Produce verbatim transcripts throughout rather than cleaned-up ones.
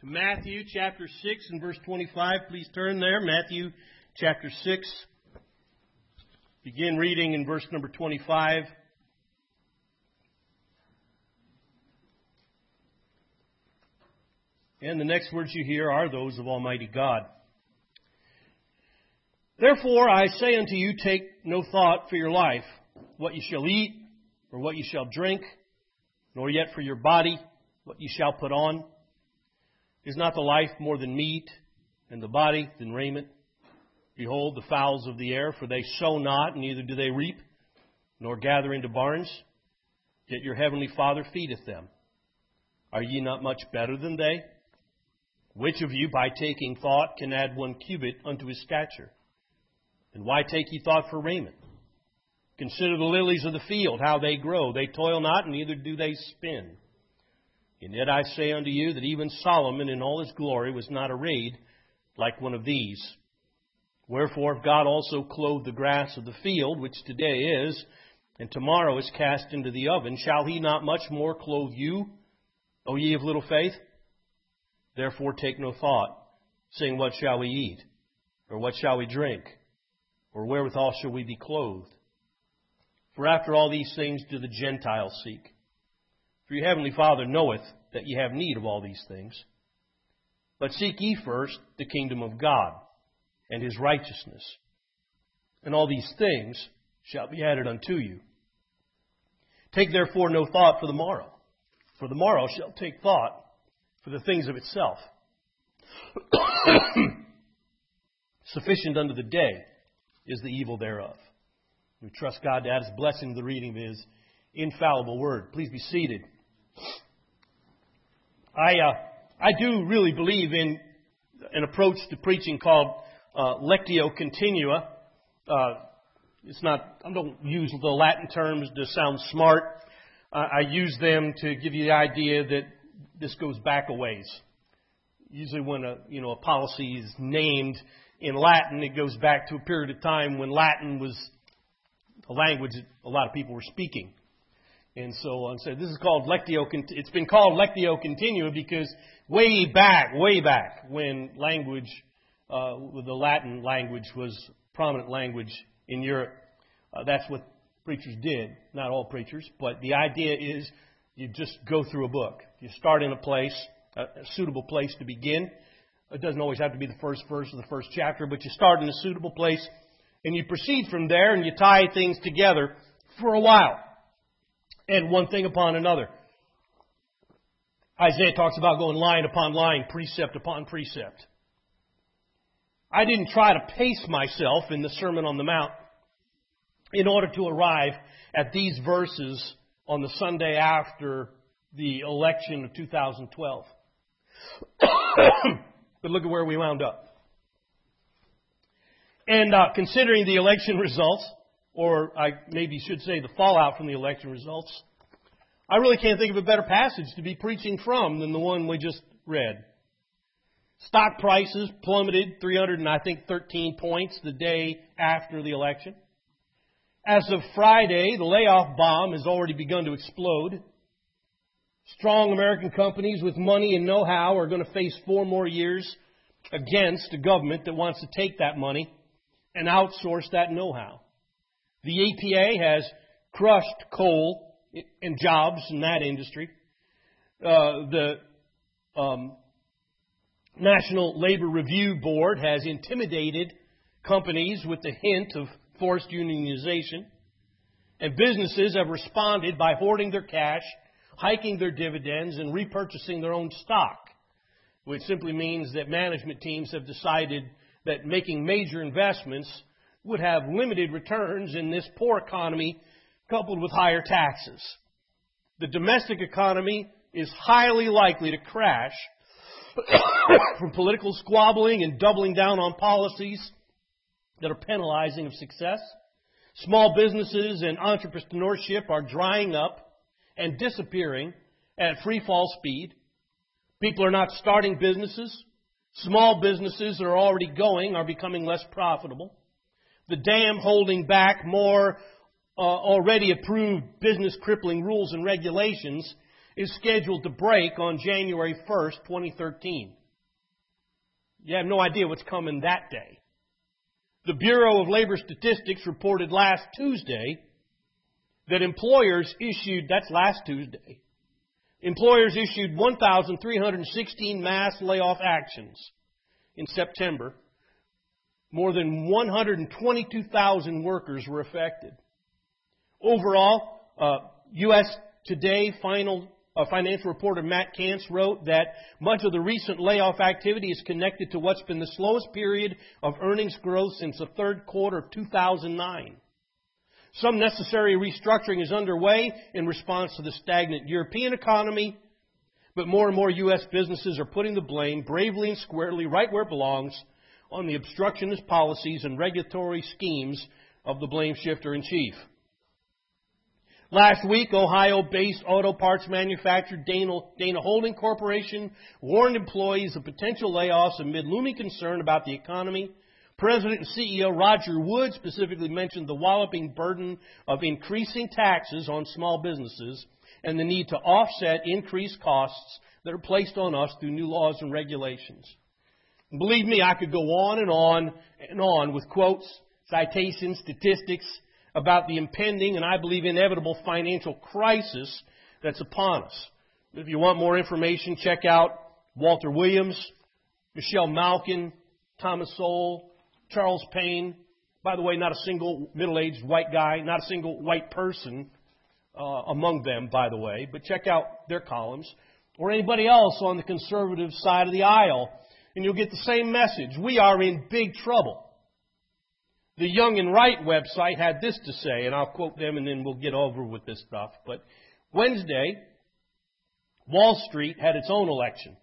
Matthew chapter six and verse twenty-five. Please turn there. Matthew chapter six. Begin reading in verse number twenty-five. And the next words you hear are those of Almighty God. Therefore I say unto you, take no thought for your life, what you shall eat, or what you shall drink, nor yet for your body, what you shall put on. Is not the life more than meat, and the body than raiment? Behold, the fowls of the air, for they sow not, neither do they reap, nor gather into barns, yet your heavenly Father feedeth them. Are ye not much better than they? Which of you, by taking thought, can add one cubit unto his stature? And why take ye thought for raiment? Consider the lilies of the field, how they grow. They toil not, neither do they spin. And yet I say unto you that even Solomon in all his glory was not arrayed like one of these. Wherefore, if God also clothed the grass of the field, which today is, and tomorrow is cast into the oven, shall he not much more clothe you, O ye of little faith? Therefore take no thought, saying, what shall we eat? Or what shall we drink? Or wherewithal shall we be clothed? For after all these things do the Gentiles seek. For your heavenly Father knoweth that ye have need of all these things. But seek ye first the kingdom of God and his righteousness, and all these things shall be added unto you. Take therefore no thought for the morrow, for the morrow shall take thought for the things of itself. Sufficient unto the day is the evil thereof. We trust God to add his blessing to the reading of his infallible word. Please be seated. I uh, I do really believe in an approach to preaching called uh, Lectio Continua. Uh, it's not, I don't use the Latin terms to sound smart. Uh, I use them to give you the idea that this goes back a ways. Usually when a you know a policy is named in Latin, it goes back to a period of time when Latin was a language that a lot of people were speaking. And so I said, this is called Lectio, it's been called Lectio Continua because way back, way back when language, uh, the Latin language was prominent language in Europe, uh, that's what preachers did. Not all preachers, but the idea is you just go through a book. You start in a place, a, a suitable place to begin. It doesn't always have to be the first verse or the first chapter, but you start in a suitable place and you proceed from there and you tie things together for a while. And one thing upon another. Isaiah talks about going line upon line, precept upon precept. I didn't try to pace myself in the Sermon on the Mount in order to arrive at these verses on the Sunday after the election of two thousand twelve. But look at where we wound up. And uh, considering the election results, or I maybe should say the fallout from the election results, I really can't think of a better passage to be preaching from than the one we just read. Stock prices plummeted three hundred and I think thirteen points the day after the election. As of Friday, the layoff bomb has already begun to explode. Strong American companies with money and know-how are going to face four more years against a government that wants to take that money and outsource that know-how. The E P A has crushed coal and jobs in that industry. Uh, the um, National Labor Review Board has intimidated companies with the hint of forced unionization. And businesses have responded by hoarding their cash, hiking their dividends, and repurchasing their own stock, which simply means that management teams have decided that making major investments would have limited returns in this poor economy coupled with higher taxes. The domestic economy is highly likely to crash from political squabbling and doubling down on policies that are penalizing of success. Small businesses and entrepreneurship are drying up and disappearing at free fall speed. People are not starting businesses. Small businesses that are already going are becoming less profitable. The dam holding back more uh, already approved business crippling rules and regulations is scheduled to break on January first, twenty thirteen. You have no idea what's coming that day. The Bureau of Labor Statistics reported last Tuesday that employers issued, that's last Tuesday, employers issued one thousand three hundred sixteen mass layoff actions in September. More than one hundred twenty-two thousand workers were affected. Overall, uh, U S Today final uh, financial reporter Matt Kantz wrote that much of the recent layoff activity is connected to what's been the slowest period of earnings growth since the third quarter of two thousand nine. Some necessary restructuring is underway in response to the stagnant European economy, but more and more U S businesses are putting the blame bravely and squarely right where it belongs on the obstructionist policies and regulatory schemes of the blame shifter in chief. Last week, Ohio-based auto parts manufacturer Dana, Dana Holding Corporation warned employees of potential layoffs amid looming concern about the economy. President and C E O Roger Wood specifically mentioned the walloping burden of increasing taxes on small businesses and the need to offset increased costs that are placed on us through new laws and regulations. And believe me, I could go on and on and on with quotes, citations, statistics about the impending and I believe inevitable financial crisis that's upon us. If you want more information, check out Walter Williams, Michelle Malkin, Thomas Sowell, Charles Payne. By the way, not a single middle-aged white guy, not a single white person uh, among them, by the way. But check out their columns. Or anybody else on the conservative side of the aisle, and you'll get the same message. We are in big trouble. The Young and Right website had this to say, and I'll quote them and then we'll get over with this stuff. But Wednesday, Wall Street had its own election,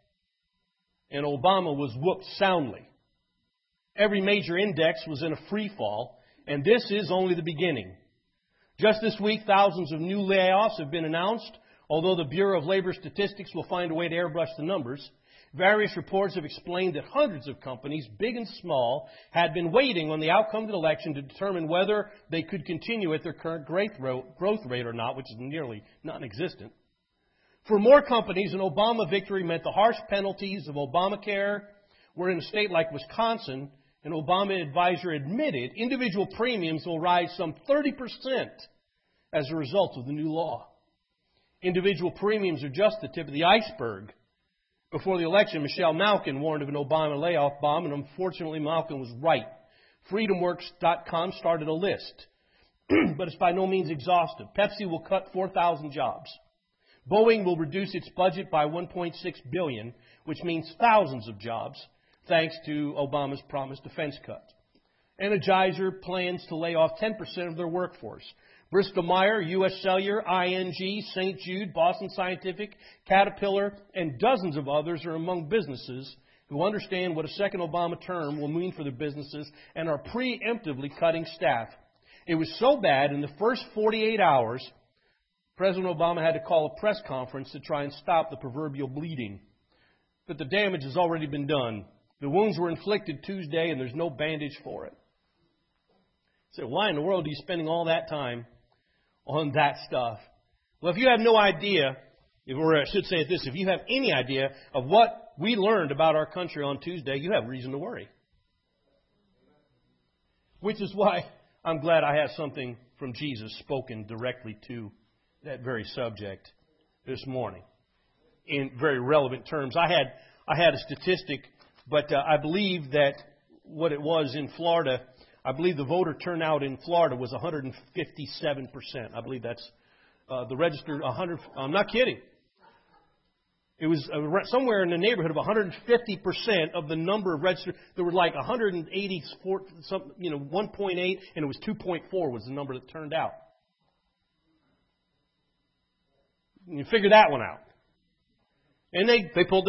and Obama was whooped soundly. Every major index was in a free fall, and this is only the beginning. Just this week, thousands of new layoffs have been announced, although the Bureau of Labor Statistics will find a way to airbrush the numbers. Various reports have explained that hundreds of companies, big and small, had been waiting on the outcome of the election to determine whether they could continue at their current growth rate or not, which is nearly non-existent. For more companies, an Obama victory meant the harsh penalties of Obamacare, where in a state like Wisconsin, an Obama advisor admitted individual premiums will rise some thirty percent as a result of the new law. Individual premiums are just the tip of the iceberg. Before the election, Michelle Malkin warned of an Obama layoff bomb, and unfortunately Malkin was right. Freedom Works dot com started a list, but it's by no means exhaustive. Pepsi will cut four thousand jobs. Boeing will reduce its budget by one point six billion dollars, which means thousands of jobs, thanks to Obama's promised defense cuts. Energizer plans to lay off ten percent of their workforce. Bristol-Myers, U S Cellular, I N G, Saint Jude, Boston Scientific, Caterpillar, and dozens of others are among businesses who understand what a second Obama term will mean for their businesses and are preemptively cutting staff. It was so bad in the first forty-eight hours, President Obama had to call a press conference to try and stop the proverbial bleeding. But the damage has already been done. The wounds were inflicted Tuesday, and there's no bandage for it. So why in the world are you spending all that time on that stuff? Well, if you have no idea, or I should say this, if you have any idea of what we learned about our country on Tuesday, you have reason to worry. Which is why I'm glad I have something from Jesus spoken directly to that very subject this morning in very relevant terms. I had I had a statistic, but uh, I believe that what it was in Florida, I believe the voter turnout in Florida was one hundred fifty-seven percent. I believe that's uh, the registered one hundred. I'm not kidding. It was uh, somewhere in the neighborhood of one hundred fifty percent of the number of registered. There were like one hundred eighty-four, some, you know, one point eight, and it was two point four was the number that turned out. You figure that one out. And they, they pulled the